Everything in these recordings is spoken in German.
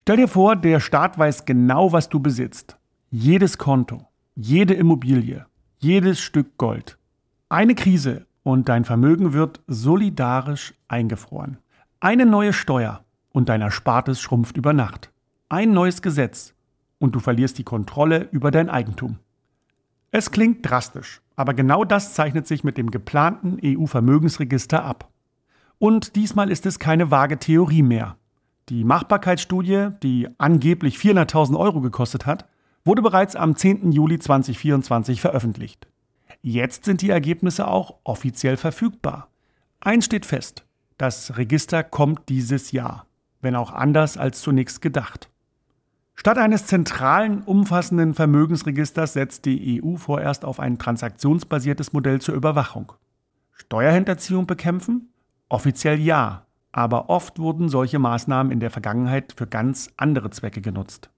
Stell dir vor, der Staat weiß genau, was du besitzt. Jedes Konto, jede Immobilie, jedes Stück Gold. Eine Krise und dein Vermögen wird solidarisch eingefroren. Eine neue Steuer und dein Erspartes schrumpft über Nacht. Ein neues Gesetz und du verlierst die Kontrolle über dein Eigentum. Es klingt drastisch, aber genau das zeichnet sich mit dem geplanten EU-Vermögensregister ab. Und diesmal ist es keine vage Theorie mehr. Die Machbarkeitsstudie, die angeblich 400.000 € gekostet hat, wurde bereits am 10. Juli 2024 veröffentlicht. Jetzt sind die Ergebnisse auch offiziell verfügbar. Eins steht fest: Das Register kommt dieses Jahr, wenn auch anders als zunächst gedacht. Statt eines zentralen, umfassenden Vermögensregisters setzt die EU vorerst auf ein transaktionsbasiertes Modell zur Überwachung. Steuerhinterziehung bekämpfen? Offiziell ja, aber oft wurden solche Maßnahmen in der Vergangenheit für ganz andere Zwecke genutzt.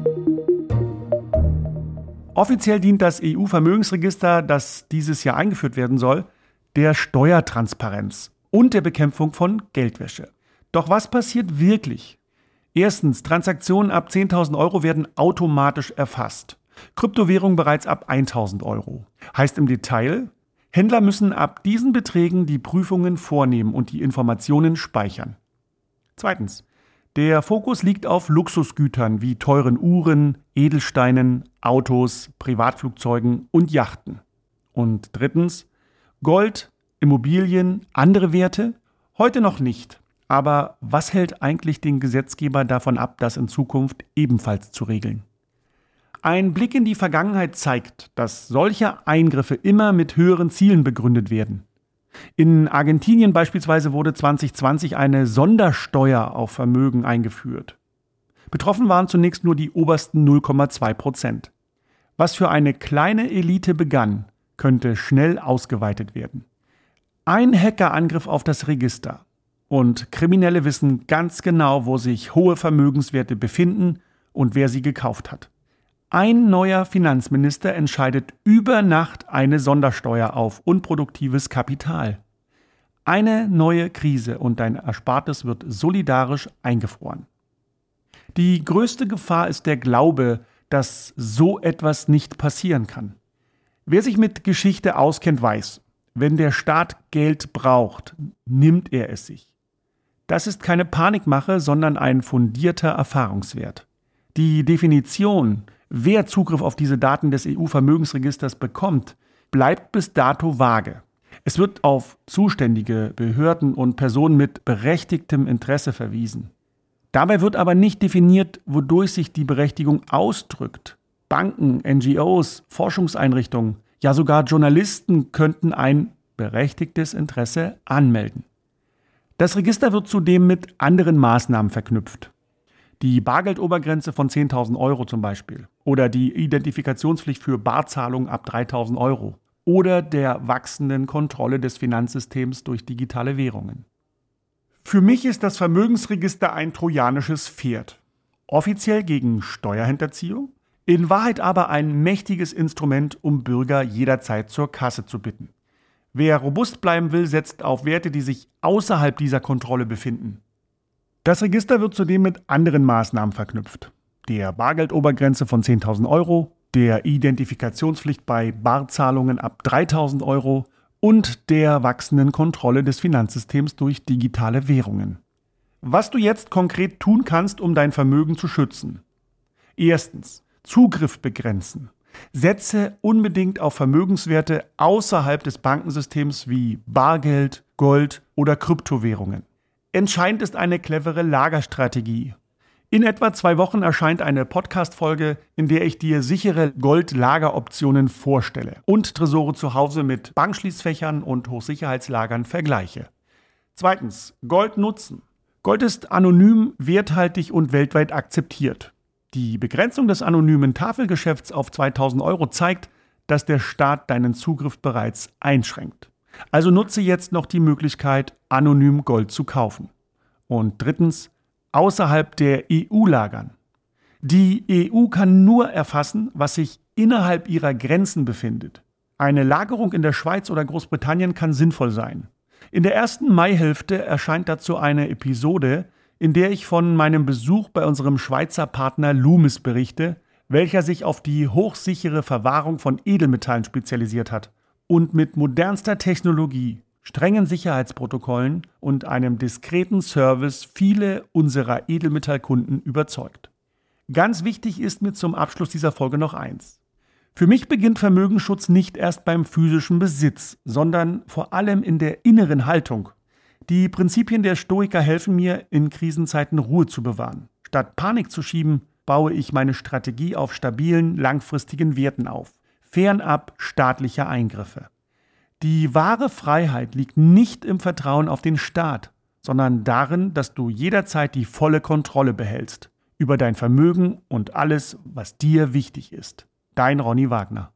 Offiziell dient das EU-Vermögensregister, das dieses Jahr eingeführt werden soll, der Steuertransparenz und der Bekämpfung von Geldwäsche. Doch was passiert wirklich? Erstens, Transaktionen ab 10.000 € werden automatisch erfasst. Kryptowährungen bereits ab 1.000 €. Heißt im Detail, Händler müssen ab diesen Beträgen die Prüfungen vornehmen und die Informationen speichern. Zweitens, der Fokus liegt auf Luxusgütern wie teuren Uhren, Edelsteinen, Autos, Privatflugzeugen und Yachten. Und drittens, Gold, Immobilien, andere Werte? Heute noch nicht. Aber was hält eigentlich den Gesetzgeber davon ab, das in Zukunft ebenfalls zu regeln? Ein Blick in die Vergangenheit zeigt, dass solche Eingriffe immer mit höheren Zielen begründet werden. In Argentinien beispielsweise wurde 2020 eine Sondersteuer auf Vermögen eingeführt. Betroffen waren zunächst nur die obersten 0,2%. Was für eine kleine Elite begann, könnte schnell ausgeweitet werden. Ein Hackerangriff auf das Register. Und Kriminelle wissen ganz genau, wo sich hohe Vermögenswerte befinden und wer sie gekauft hat. Ein neuer Finanzminister entscheidet über Nacht eine Sondersteuer auf unproduktives Kapital. Eine neue Krise und dein Erspartes wird solidarisch eingefroren. Die größte Gefahr ist der Glaube, dass so etwas nicht passieren kann. Wer sich mit Geschichte auskennt, weiß, wenn der Staat Geld braucht, nimmt er es sich. Das ist keine Panikmache, sondern ein fundierter Erfahrungswert. Die Definition, wer Zugriff auf diese Daten des EU-Vermögensregisters bekommt, bleibt bis dato vage. Es wird auf zuständige Behörden und Personen mit berechtigtem Interesse verwiesen. Dabei wird aber nicht definiert, wodurch sich die Berechtigung ausdrückt. Banken, NGOs, Forschungseinrichtungen, ja sogar Journalisten könnten ein berechtigtes Interesse anmelden. Das Register wird zudem mit anderen Maßnahmen verknüpft. Die Bargeldobergrenze von 10.000 € zum Beispiel oder die Identifikationspflicht für Barzahlungen ab 3.000 € oder der wachsenden Kontrolle des Finanzsystems durch digitale Währungen. Für mich ist das Vermögensregister ein trojanisches Pferd. Offiziell gegen Steuerhinterziehung, in Wahrheit aber ein mächtiges Instrument, um Bürger jederzeit zur Kasse zu bitten. Wer robust bleiben will, setzt auf Werte, die sich außerhalb dieser Kontrolle befinden. Das Register wird zudem mit anderen Maßnahmen verknüpft. Der Bargeldobergrenze von 10.000 €, der Identifikationspflicht bei Barzahlungen ab 3.000 € und der wachsenden Kontrolle des Finanzsystems durch digitale Währungen. Was du jetzt konkret tun kannst, um dein Vermögen zu schützen. Erstens, Zugriff begrenzen. Setze unbedingt auf Vermögenswerte außerhalb des Bankensystems wie Bargeld, Gold oder Kryptowährungen. Entscheidend ist eine clevere Lagerstrategie. In etwa 2 Wochen erscheint eine Podcast-Folge, in der ich dir sichere Goldlageroptionen vorstelle und Tresore zu Hause mit Bankschließfächern und Hochsicherheitslagern vergleiche. Zweitens, Gold nutzen. Gold ist anonym, werthaltig und weltweit akzeptiert. Die Begrenzung des anonymen Tafelgeschäfts auf 2.000 € zeigt, dass der Staat deinen Zugriff bereits einschränkt. Also nutze jetzt noch die Möglichkeit, anonym Gold zu kaufen. Und drittens, außerhalb der EU lagern. Die EU kann nur erfassen, was sich innerhalb ihrer Grenzen befindet. Eine Lagerung in der Schweiz oder Großbritannien kann sinnvoll sein. In der ersten Maihälfte erscheint dazu eine Episode, in der ich von meinem Besuch bei unserem Schweizer Partner Loomis berichte, welcher sich auf die hochsichere Verwahrung von Edelmetallen spezialisiert hat und mit modernster Technologie, strengen Sicherheitsprotokollen und einem diskreten Service viele unserer Edelmetallkunden überzeugt. Ganz wichtig ist mir zum Abschluss dieser Folge noch eins. Für mich beginnt Vermögensschutz nicht erst beim physischen Besitz, sondern vor allem in der inneren Haltung. Die Prinzipien der Stoiker helfen mir, in Krisenzeiten Ruhe zu bewahren. Statt Panik zu schieben, baue ich meine Strategie auf stabilen, langfristigen Werten auf, fernab staatlicher Eingriffe. Die wahre Freiheit liegt nicht im Vertrauen auf den Staat, sondern darin, dass du jederzeit die volle Kontrolle behältst über dein Vermögen und alles, was dir wichtig ist. Dein Ronny Wagner.